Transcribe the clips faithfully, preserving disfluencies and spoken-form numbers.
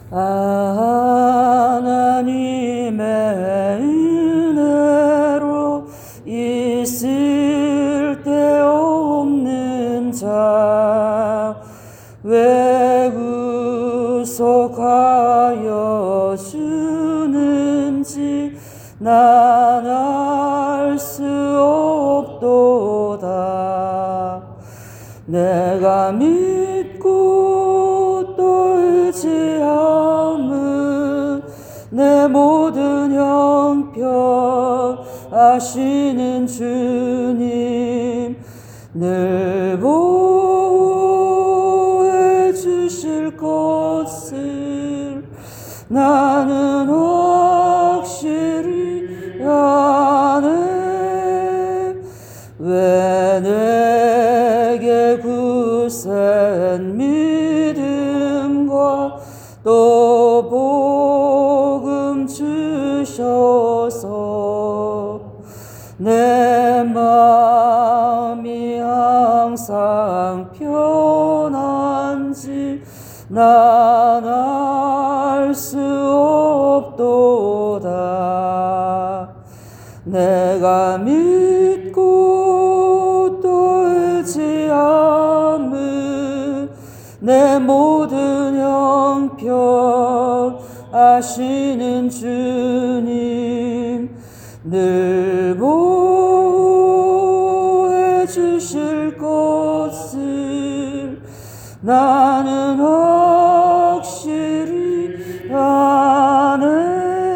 하나님의 은혜로 있을 데 없는 자 왜 구속하여 주는지 난 알 수 없도다. 내가 믿고 또 의지함은 내 모든 형편 아시는 주님 늘 보호해 주실 것을 나는 확실히 아네. 왜 내게 굳센 믿음과 또 복음 주셔서 내 마음이 항상 편한지 난 알 수 없도다. 내가 믿고 또 의지함은 내 모든 형편 아시는 주님 늘 보호해 주실 것을 나는 확실히 아네.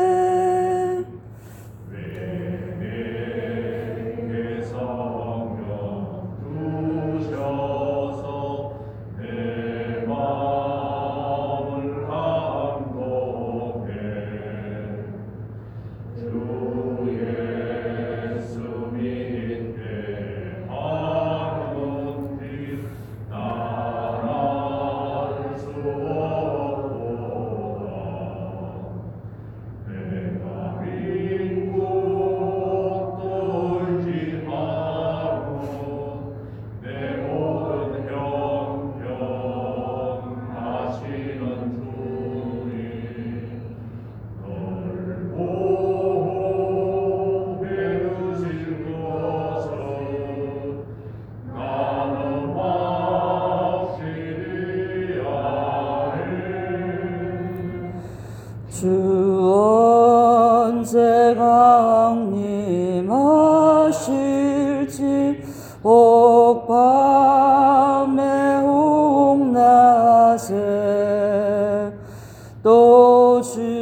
주 언제 강림하실지 옥밤에 홍낮에 또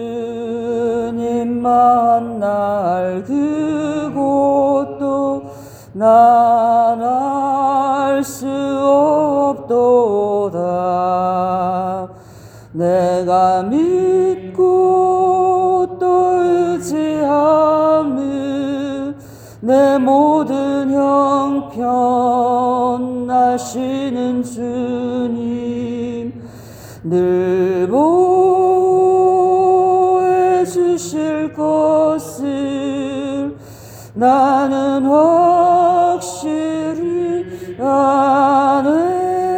주님 만날 그곳도 난 알 수 없도다. 내가 믿고 또 의지함은 내 모든 형편 아시는 주님 늘 보호해 주실 것을 나는 확실히 아네.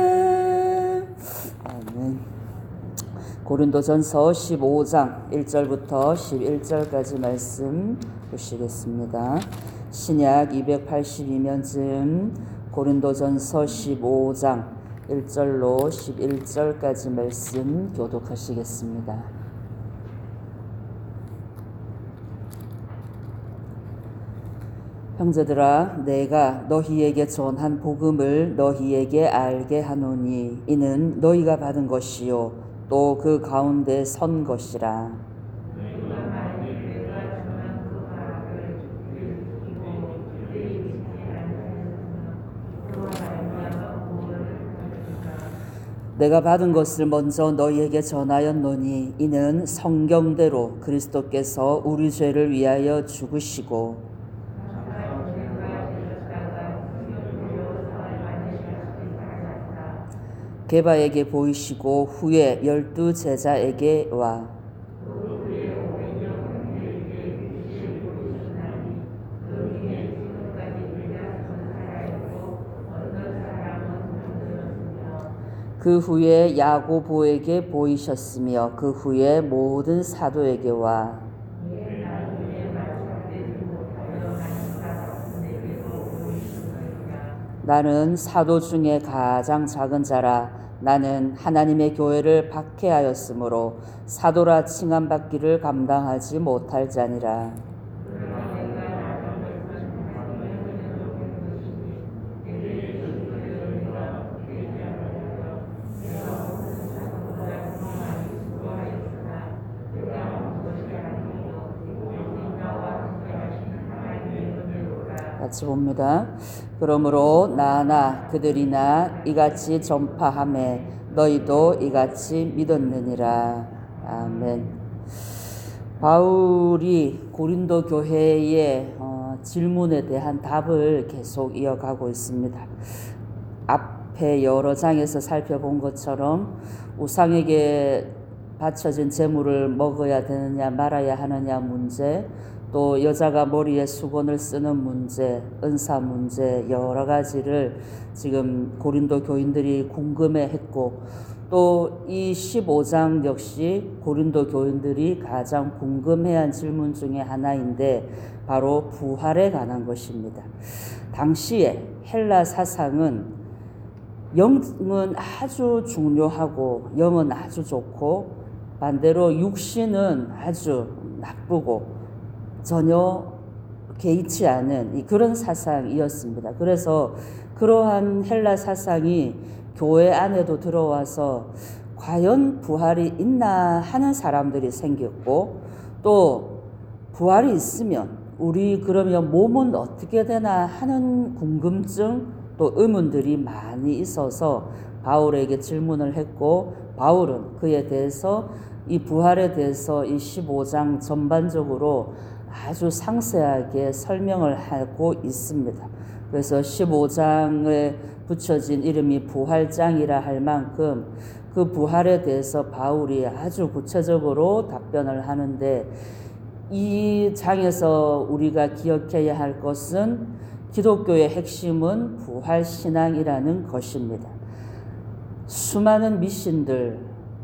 고린도전서 십오 장 일 절부터 십일 절까지 말씀 보시겠습니다. 신약 이백팔십이 면쯤 고린도전서 십오 장 일 절로 십일 절까지 말씀 교독하시겠습니다. 형제들아, 내가 너희에게 전한 복음을 너희에게 알게 하노니 이는 너희가 받은 것이요 또 그 가운데 선 것이라. 내가 받은 것을 먼저 너희에게 전하였노니 이는 성경대로 그리스도께서 우리 죄를 위하여 죽으시고 게바에게 보이시고 후에 열두 제자에게 와 그 후에 야고보에게 보이셨으며 그 후에 모든 사도에게와 나는 사도 중에 가장 작은 자라. 나는 하나님의 교회를 박해하였으므로 사도라 칭함받기를 감당하지 못할 자니라. 같이 봅니다. 그러므로 나나 그들이나 이같이 전파하매 너희도 이같이 믿었느니라. 아멘. 바울이 고린도 교회의 어, 질문에 대한 답을 계속 이어가고 있습니다. 앞에 여러 장에서 살펴본 것처럼 우상에게 바쳐진 제물을 먹어야 되느냐 말아야 하느냐 문제, 또 여자가 머리에 수건을 쓰는 문제, 은사 문제 여러 가지를 지금 고린도 교인들이 궁금해했고, 또 이 십오 장 역시 고린도 교인들이 가장 궁금해한 질문 중에 하나인데 바로 부활에 관한 것입니다. 당시에 헬라 사상은 영은 아주 중요하고 영은 아주 좋고 반대로 육신은 아주 나쁘고 전혀 개의치 않은 그런 사상이었습니다. 그래서 그러한 헬라 사상이 교회 안에도 들어와서 과연 부활이 있나 하는 사람들이 생겼고, 또 부활이 있으면 우리 그러면 몸은 어떻게 되나 하는 궁금증 또 의문들이 많이 있어서 바울에게 질문을 했고, 바울은 그에 대해서 이 부활에 대해서 이 십오 장 전반적으로 아주 상세하게 설명을 하고 있습니다. 그래서 십오 장에 붙여진 이름이 부활장이라 할 만큼 그 부활에 대해서 바울이 아주 구체적으로 답변을 하는데, 이 장에서 우리가 기억해야 할 것은 기독교의 핵심은 부활신앙이라는 것입니다. 수많은 미신들,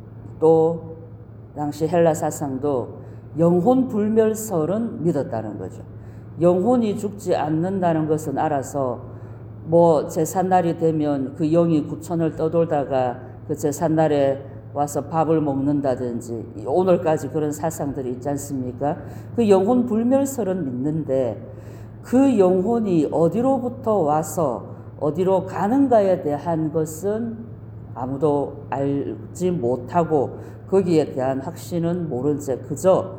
또 당시 헬라 사상도 영혼 불멸설은 믿었다는 거죠. 영혼이 죽지 않는다는 것은 알아서 뭐 제삿날이 되면 그 영이 구천을 떠돌다가 그 제삿날에 와서 밥을 먹는다든지 오늘까지 그런 사상들이 있지 않습니까? 그 영혼 불멸설은 믿는데 그 영혼이 어디로부터 와서 어디로 가는가에 대한 것은 아무도 알지 못하고 거기에 대한 확신은 모른 채 그저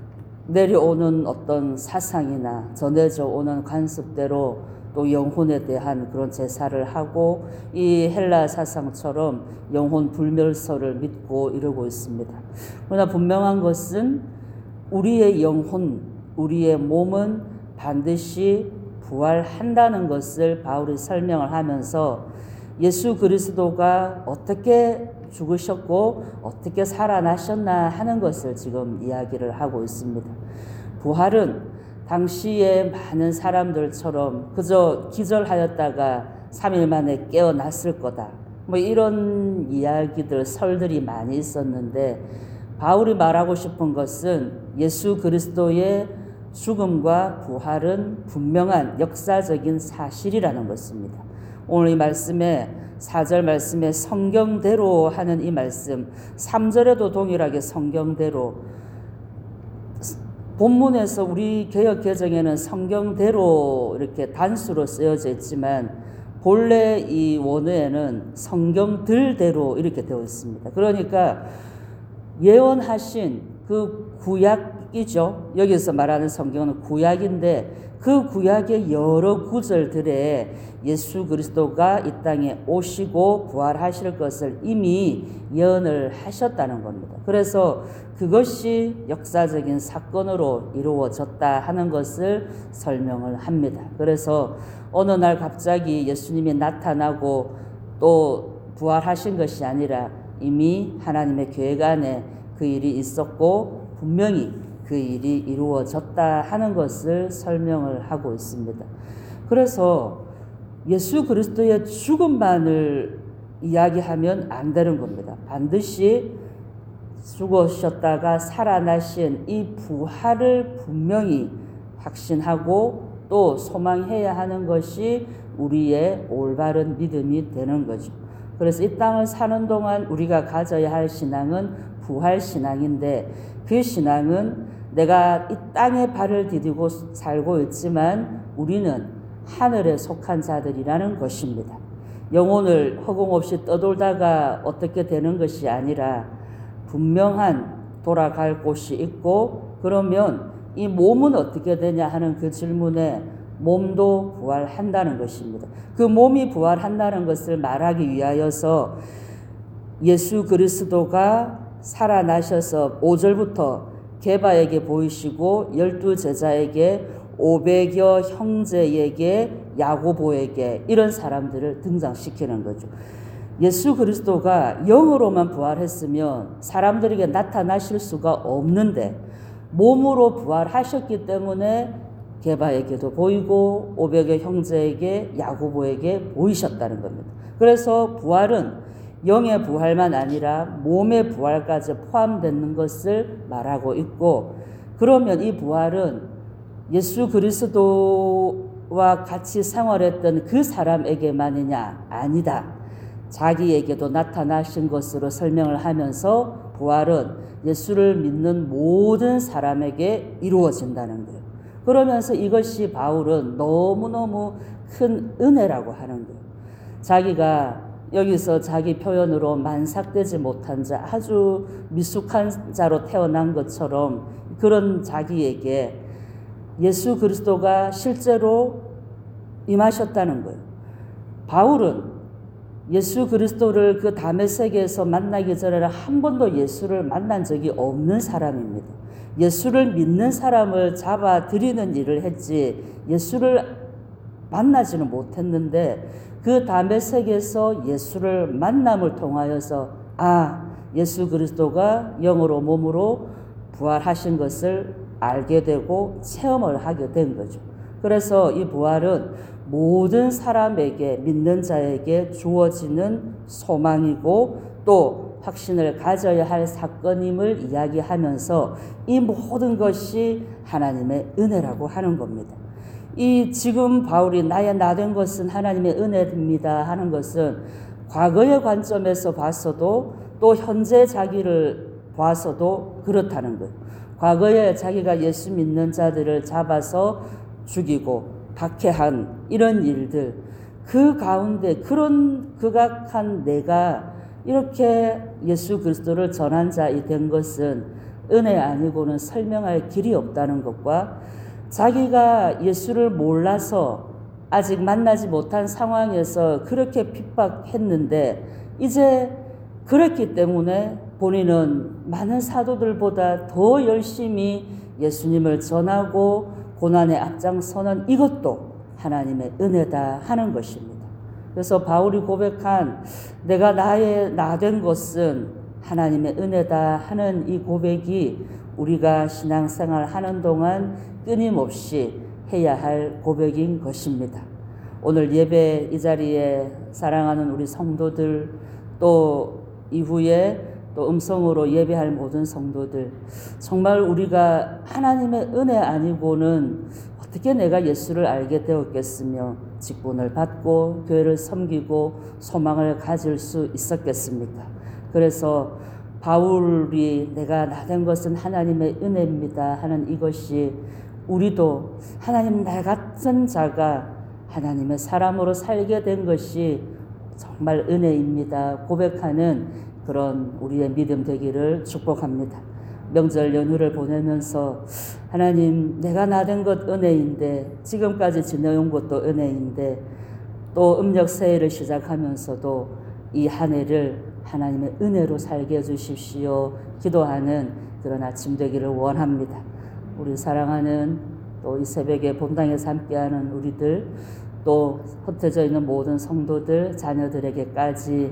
내려오는 어떤 사상이나 전해져 오는 관습대로 또 영혼에 대한 그런 제사를 하고 이 헬라 사상처럼 영혼 불멸설을 믿고 이러고 있습니다. 그러나 분명한 것은 우리의 영혼, 우리의 몸은 반드시 부활한다는 것을 바울이 설명을 하면서 예수 그리스도가 어떻게 죽으셨고 어떻게 살아나셨나 하는 것을 지금 이야기를 하고 있습니다. 부활은 당시에 많은 사람들처럼 그저 기절하였다가 삼 일 만에 깨어났을 거다, 뭐 이런 이야기들, 설들이 많이 있었는데, 바울이 말하고 싶은 것은 예수 그리스도의 죽음과 부활은 분명한 역사적인 사실이라는 것입니다. 오늘 이 말씀에 사 절 말씀에 성경대로 하는 이 말씀, 삼 절에도 동일하게 성경대로, 본문에서 우리 개역 개정에는 성경대로 이렇게 단수로 쓰여져 있지만 본래 이 원어에는 성경들대로 이렇게 되어 있습니다. 그러니까 예언하신 그 구약이죠. 여기서 말하는 성경은 구약인데 그 구약의 여러 구절들에 예수 그리스도가 이 땅에 오시고 부활하실 것을 이미 예언을 하셨다는 겁니다. 그래서 그것이 역사적인 사건으로 이루어졌다 하는 것을 설명을 합니다. 그래서 어느 날 갑자기 예수님이 나타나고 또 부활하신 것이 아니라 이미 하나님의 계획 안에 그 일이 있었고 분명히 그 일이 이루어졌다 하는 것을 설명을 하고 있습니다. 그래서 예수 그리스도의 죽음만을 이야기하면 안 되는 겁니다. 반드시 죽으셨다가 살아나신 이 부활을 분명히 확신하고 또 소망해야 하는 것이 우리의 올바른 믿음이 되는 거죠. 그래서 이 땅을 사는 동안 우리가 가져야 할 신앙은 부활 신앙인데, 그 신앙은 내가 이 땅에 발을 디디고 살고 있지만 우리는 하늘에 속한 자들이라는 것입니다. 영혼을 허공 없이 떠돌다가 어떻게 되는 것이 아니라 분명한 돌아갈 곳이 있고, 그러면 이 몸은 어떻게 되냐 하는 그 질문에 몸도 부활한다는 것입니다. 그 몸이 부활한다는 것을 말하기 위하여서 예수 그리스도가 살아나셔서 오 절부터 게바에게 보이시고 열두 제자에게 오백여 형제에게 야고보에게 이런 사람들을 등장시키는 거죠. 예수 그리스도가 영으로만 부활했으면 사람들에게 나타나실 수가 없는데 몸으로 부활하셨기 때문에 게바에게도 보이고 오백여 형제에게 야고보에게 보이셨다는 겁니다. 그래서 부활은 영의 부활만 아니라 몸의 부활까지 포함되는 것을 말하고 있고, 그러면 이 부활은 예수 그리스도와 같이 생활했던 그 사람에게만이냐? 아니다. 자기에게도 나타나신 것으로 설명을 하면서 부활은 예수를 믿는 모든 사람에게 이루어진다는 거예요. 그러면서 이것이 바울은 너무너무 큰 은혜라고 하는 거예요. 자기가 여기서 자기 표현으로 만삭되지 못한 자, 아주 미숙한 자로 태어난 것처럼 그런 자기에게 예수 그리스도가 실제로 임하셨다는 거예요. 바울은 예수 그리스도를 그 다메섹에서 만나기 전에는 한 번도 예수를 만난 적이 없는 사람입니다. 예수를 믿는 사람을 잡아들이는 일을 했지 예수를 만나지는 못했는데, 그 다메섹에서 예수를 만남을 통하여서 아, 예수 그리스도가 영으로 몸으로 부활하신 것을 알게 되고 체험을 하게 된 거죠. 그래서 이 부활은 모든 사람에게, 믿는 자에게 주어지는 소망이고 또 확신을 가져야 할 사건임을 이야기하면서 이 모든 것이 하나님의 은혜라고 하는 겁니다. 이 지금 바울이 나의 나된 것은 하나님의 은혜입니다 하는 것은 과거의 관점에서 봤어도 또 현재 자기를 봐서도 그렇다는 거예요. 과거에 자기가 예수 믿는 자들을 잡아서 죽이고 박해한 이런 일들, 그 가운데 그런 극악한 내가 이렇게 예수 그리스도를 전한 자이 된 것은 은혜 아니고는 설명할 길이 없다는 것과, 자기가 예수를 몰라서 아직 만나지 못한 상황에서 그렇게 핍박했는데 이제 그랬기 때문에 본인은 많은 사도들보다 더 열심히 예수님을 전하고 고난에 앞장서는 이것도 하나님의 은혜다 하는 것입니다. 그래서 바울이 고백한 내가 나의 나된 것은 하나님의 은혜다 하는 이 고백이 우리가 신앙생활 하는 동안 끊임없이 해야 할 고백인 것입니다. 오늘 예배 이 자리에 사랑하는 우리 성도들, 또 이후에 또 음성으로 예배할 모든 성도들, 정말 우리가 하나님의 은혜 아니고는 어떻게 내가 예수를 알게 되었겠으며 직분을 받고 교회를 섬기고 소망을 가질 수 있었겠습니까? 그래서 바울이 내가 나된 것은 하나님의 은혜입니다 하는 이것이 우리도 하나님 나 같은 자가 하나님의 사람으로 살게 된 것이 정말 은혜입니다 고백하는 그런 우리의 믿음 되기를 축복합니다. 명절 연휴를 보내면서 하나님 내가 나된 것 은혜인데, 지금까지 지내온 것도 은혜인데, 또 음력 새해를 시작하면서도 이 한 해를 하나님의 은혜로 살게 해주십시오 기도하는 그런 아침 되기를 원합니다. 우리 사랑하는 또 이 새벽에 본당에서 함께하는 우리들, 또 흩어져 있는 모든 성도들, 자녀들에게까지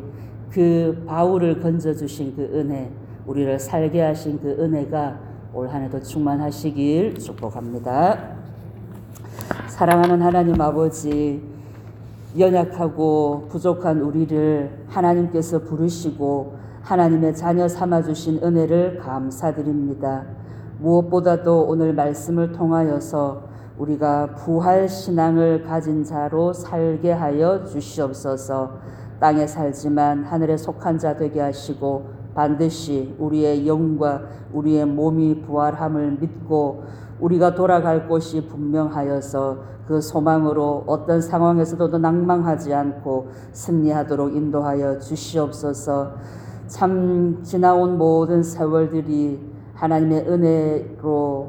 그 바울을 건져주신 그 은혜, 우리를 살게 하신 그 은혜가 올 한 해도 충만하시길 축복합니다. 사랑하는 하나님 아버지, 연약하고 부족한 우리를 하나님께서 부르시고 하나님의 자녀 삼아주신 은혜를 감사드립니다. 무엇보다도 오늘 말씀을 통하여서 우리가 부활 신앙을 가진 자로 살게 하여 주시옵소서. 땅에 살지만 하늘에 속한 자 되게 하시고 반드시 우리의 영과 우리의 몸이 부활함을 믿고 우리가 돌아갈 곳이 분명하여서 그 소망으로 어떤 상황에서도 낭망하지 않고 승리하도록 인도하여 주시옵소서. 참 지나온 모든 세월들이 하나님의 은혜로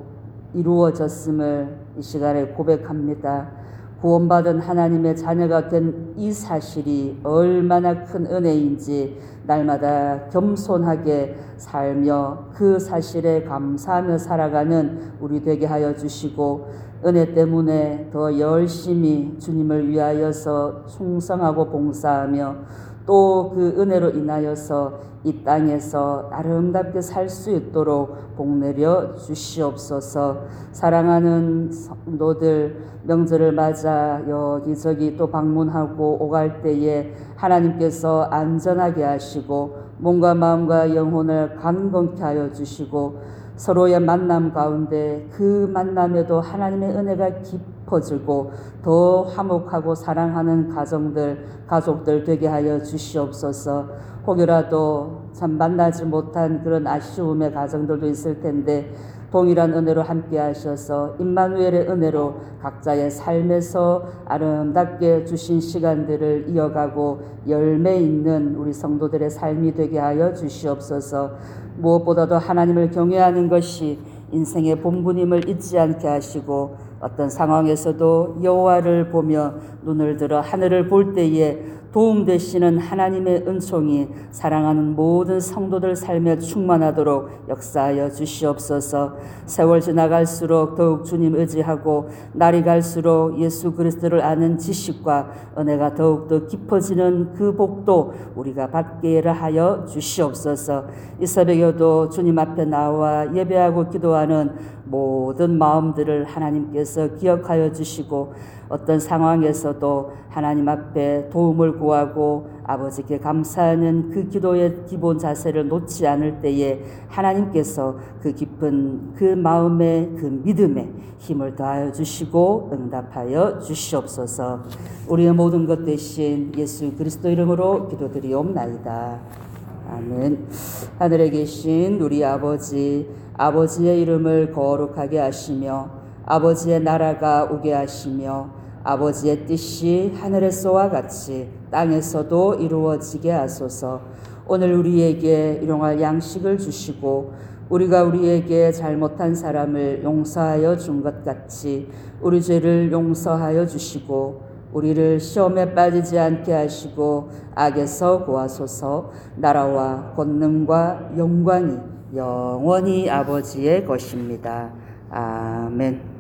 이루어졌음을 이 시간에 고백합니다. 구원받은 하나님의 자녀가 된 이 사실이 얼마나 큰 은혜인지 날마다 겸손하게 살며 그 사실에 감사하며 살아가는 우리 되게 하여 주시고 은혜 때문에 더 열심히 주님을 위하여서 충성하고 봉사하며 또 그 은혜로 인하여서 이 땅에서 아름답게 살 수 있도록 복내려 주시옵소서. 사랑하는 성도들 명절을 맞아 여기저기 또 방문하고 오갈 때에 하나님께서 안전하게 하시고 몸과 마음과 영혼을 강건케 하여 주시고 서로의 만남 가운데 그 만남에도 하나님의 은혜가 깊어지고 더 화목하고 사랑하는 가정들, 가족들 되게 하여 주시옵소서. 혹여라도 참 만나지 못한 그런 아쉬움의 가정들도 있을 텐데 동일한 은혜로 함께 하셔서 임마누엘의 은혜로 각자의 삶에서 아름답게 주신 시간들을 이어가고 열매 있는 우리 성도들의 삶이 되게 하여 주시옵소서. 무엇보다도 하나님을 경외하는 것이 인생의 본분임을 잊지 않게 하시고 어떤 상황에서도 여호와를 보며 눈을 들어 하늘을 볼 때에 도움 되시는 하나님의 은총이 사랑하는 모든 성도들 삶에 충만하도록 역사하여 주시옵소서. 세월 지나갈수록 더욱 주님 의지하고 날이 갈수록 예수 그리스도를 아는 지식과 은혜가 더욱더 깊어지는 그 복도 우리가 받게 하여 주시옵소서. 이 새벽에도 주님 앞에 나와 예배하고 기도하는 모든 마음들을 하나님께서 기억하여 주시고 어떤 상황에서도 하나님 앞에 도움을 구하고 아버지께 감사하는 그 기도의 기본 자세를 놓지 않을 때에 하나님께서 그 깊은 그 마음에 그 믿음에 힘을 더하여 주시고 응답하여 주시옵소서. 우리의 모든 것 대신 예수 그리스도 이름으로 기도드리옵나이다. 아멘. 하늘에 계신 우리 아버지, 아버지의 이름을 거룩하게 하시며 아버지의 나라가 오게 하시며 아버지의 뜻이 하늘에서와 같이 땅에서도 이루어지게 하소서. 오늘 우리에게 일용할 양식을 주시고 우리가 우리에게 잘못한 사람을 용서하여 준 것 같이 우리 죄를 용서하여 주시고 우리를 시험에 빠지지 않게 하시고 악에서 구하소서. 나라와 권능과 영광이 영원히 아버지의 것입니다. 아멘.